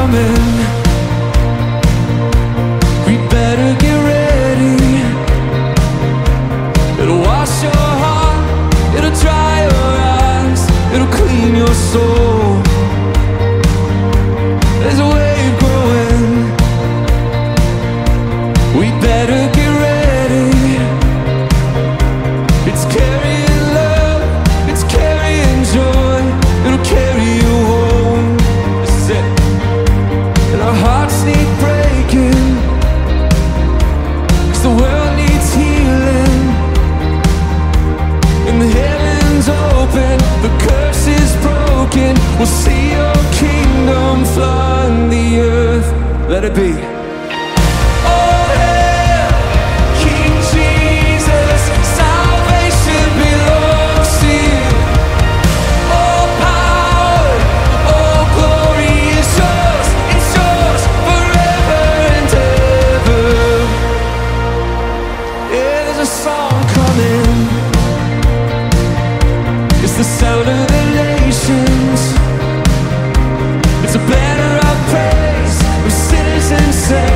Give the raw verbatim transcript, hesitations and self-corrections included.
coming. We better get ready. It'll wash your heart, it'll dry your eyes, it'll clean your soul. There's a wave growing. We better get ready. It's carrying love, it's carrying joy, it'll carry you home. This is it. And our hearts need breaking, 'cause the world needs healing. And the heavens open, the curse is broken. We'll see your kingdom flood the earth. Let it be. Oh, hail, King Jesus, salvation belongs to you. All power, all glory is yours. It's yours forever and ever. Yeah, there's a song coming. It's the sound of the nations. It's a banner of praise of sinners and saints.